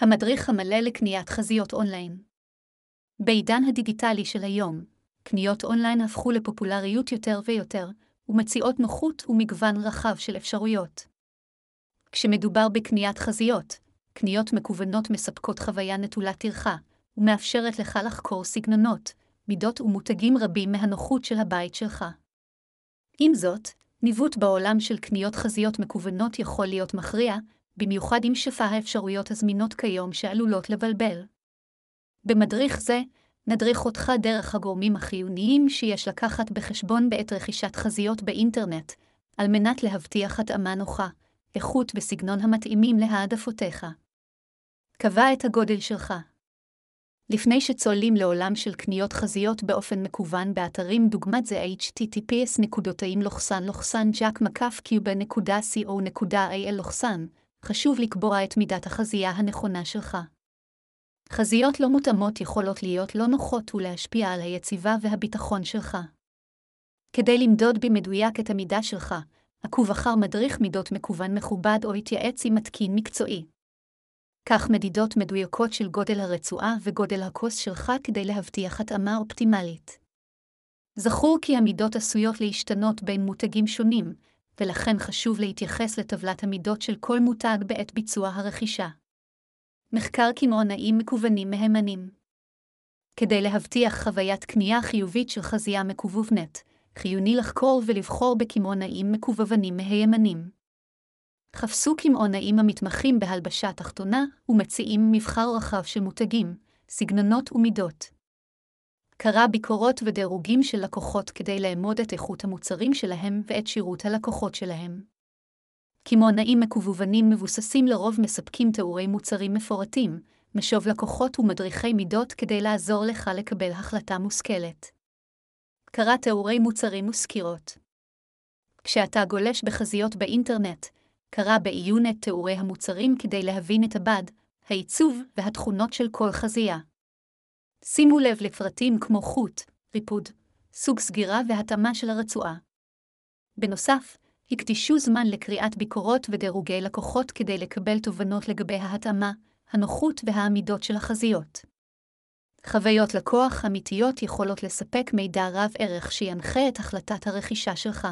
המדריך המלא לקניית חזיות אונליין. בעידן הדיגיטלי של היום, קניות אונליין הפכו לפופולריות יותר ויותר, ומציעות נוחות ומגוון רחב של אפשרויות. כשמדובר בקניית חזיות, קניות מקוונות מספקות חוויה נטולת טרחה, ומאפשרת לך לחקור סגנונות, מידות ומותגים רבים מהנוחות של הבית שלך. עם זאת, ניווט בעולם של קניות חזיות מקוונות יכול להיות מכריע, במיוחד עם שפע האפשרויות הזמינות כיום שעלולות לבלבל. במדריך זה, נדריך אותך דרך הגורמים החיוניים שיש לקחת בחשבון בעת רכישת חזיות באינטרנט, על מנת להבטיח התאמה נוחה, איכות וסגנון המתאימים להעדפותיך. קבע את הגודל שלך. לפני שצוללים לעולם של קניות חזיות באופן מקוון באתרים דוגמת זה https://jack-cube.co.il, חשוב לקבוע את מידת החזייה הנכונה שלך. חזיות לא מותאמות יכולות להיות לא נוחות ולהשפיע על היציבה והביטחון שלך. כדי למדוד במדויק את המידה שלך, עקוב אחר מדריך מידות מקוון מכובד או התייעץ עם מתקין מקצועי. כך מדידות מדויקות של גודל הרצועה וגודל הכוס שלך כדי להבטיח התאמה אופטימלית. זכור כי המידות עשויות להשתנות בין מותגים שונים, ולכן חשוב להתייחס לטבלת המידות של כל מותג בעת ביצוע הרכישה. מחקר קמעונאים מקוונים מהימנים. כדי להבטיח חוויית קנייה חיובית של חזייה מקוונת, חיוני לחקור ולבחור בקמעונאים מקוונים מהימנים. חפשו קמעונאים המתמחים בהלבשה תחתונה ומציעים מבחר רחב של מותגים, סגנונות ומידות. קרא ביקורות ודירוגים של לקוחות כדי לאמוד את איכות המוצרים שלהם ואת שירות הלקוחות שלהם. קמעונאים מקוונים מבוססים לרוב מספקים תיאורי מוצרים מפורטים, משוב לקוחות ומדריכי מידות כדי לעזור לך לקבל החלטה מושכלת. קרא תיאורי מוצרים וסקירות. כשאתה גולש בחזיות באינטרנט, קרא בעיון את תיאורי המוצרים כדי להבין את הבד, העיצוב והתכונות של כל חזייה. שימו לב לפרטים כמו חוט, ריפוד, סוג סגירה והתאמה של הרצועה. בנוסף, הקדישו זמן לקריאת ביקורות ודירוגי לקוחות כדי לקבל תובנות לגבי ההתאמה, הנוחות והעמידות של החזיות. חוויות לקוח אמיתיות יכולות לספק מידע רב ערך שינחה את החלטת הרכישה שלך.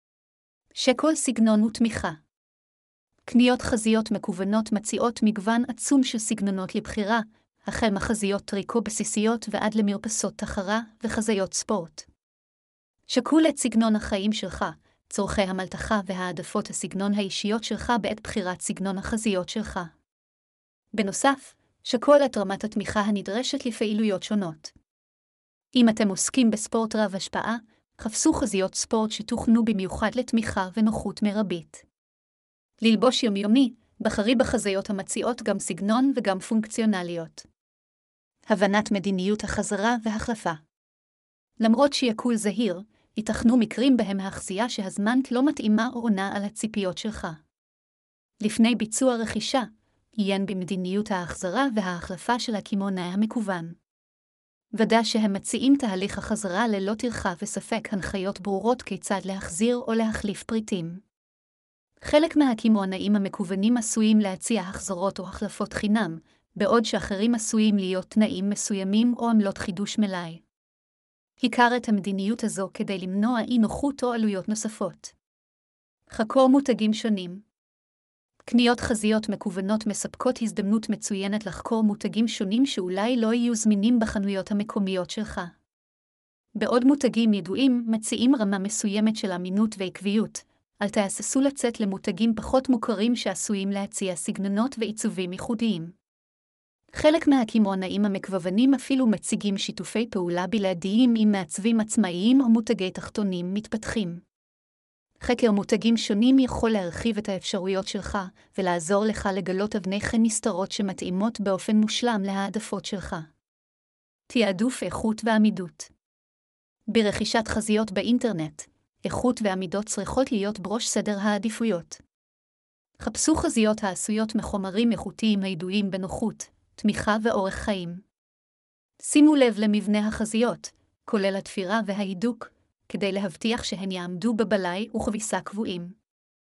שכל סגנון ותמיכה. קניות חזיות מקוונות מציעות מגוון עצום של סגנונות לבחירה, החל מחזיות טריקו בסיסיות ועד למרפסות תחרה וחזיות ספורט. שקול את סגנון החיים שלך, צורכי המלתחה והעדפות הסגנון האישיות שלך בעת בחירת סגנון החזיות שלך. בנוסף, שקול את רמת התמיכה הנדרשת לפעילויות שונות. אם אתם עוסקים בספורט רב השפעה, חפשו חזיות ספורט שתוכנו במיוחד לתמיכה ונוחות מרבית. ללבוש יומיומי, בחרי בחזיות המציעות גם סגנון וגם פונקציונליות. הבנת מדיניות החזרה והחלפה. למרות שיקול זהיר, ייתכנו מקרים בהם החזייה שהזמנת לא מתאימה או עונה על הציפיות שלך. לפני ביצוע רכישה, עיין במדיניות ההחזרה וההחלפה של הקמעונאי המקוון. ודא שהם מציעים תהליך החזרה ללא טרחה וספק הנחיות ברורות כיצד להחזיר או להחליף פריטים. חלק מהקמעונאים המקוונים עשויים להציע החזרות או החלפות חינם, בעוד שאחרים עשויים להיות תנאים מסוימים או עמלות חידוש מלאי. הכר את המדיניות הזו כדי למנוע אי נוחות או עלויות נוספות. חקור מותגים שונים. קניות חזיות מקוונות מספקות הזדמנות מצוינת לחקור מותגים שונים שאולי לא יהיו זמינים בחנויות המקומיות שלך. בעוד מותגים ידועים מציעים רמה מסוימת של אמינות ועקביות, אל תהססו לצאת למותגים פחות מוכרים שעשויים להציע סגנונות ועיצובים ייחודיים. חלק מהקמעונאים המקוונים אפילו מציגים שיתופי פעולה בלעדיים עם מעצבים עצמאיים או מותגי תחתונים מתפתחים. חקר מותגים שונים יכול להרחיב את האפשרויות שלך ולעזור לך לגלות אבני חן נסתרות שמתאימות באופן מושלם להעדפות שלך. תעדוף איכות ועמידות. ברכישת חזיות באינטרנט, איכות ועמידות צריכות להיות בראש סדר העדיפויות. חפשו חזיות העשויות מחומרים איכותיים הידועים בנוחות, תמיכה ואורך חיים. שימו לב למבנה החזיות, כולל התפירה וההידוק, כדי להבטיח שהן יעמדו בבלאי וכביסה קבועים.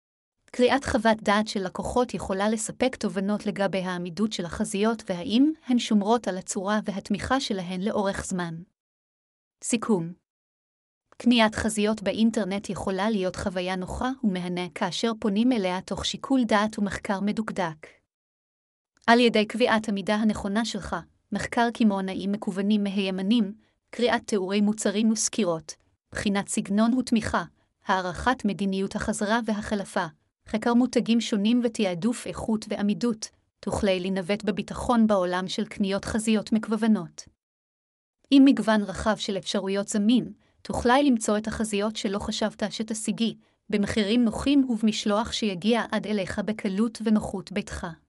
קריאת חוות דעת של לקוחות יכולה לספק תובנות לגבי העמידות של החזיות והאם הן שומרות על הצורה והתמיכה שלהן לאורך זמן. סיכום: קניית חזיות באינטרנט יכולה להיות חוויה נוחה ומהנה כאשר פונים אליה תוך שיקול דעת ומחקר מדוקדק. על ידי קביעת המידה הנכונה שלך, מחקר קמעונאים מקוונים מהימנים, קריאת תיאורי מוצרים וסקירות, בחינת סגנון ותמיכה, הערכת מדיניות החזרה והחלפה, חקר מותגים שונים ותעדוף איכות ועמידות, תוכלי לנווט בביטחון בעולם של קניות חזיות מקוונות. עם מגוון רחב של אפשרויות זמין, תוכלי למצוא את החזיות שלא חשבת שתשיגי, במחירים נוחים ובמשלוח שיגיע עד אליך בקלות ונוחות ביתך.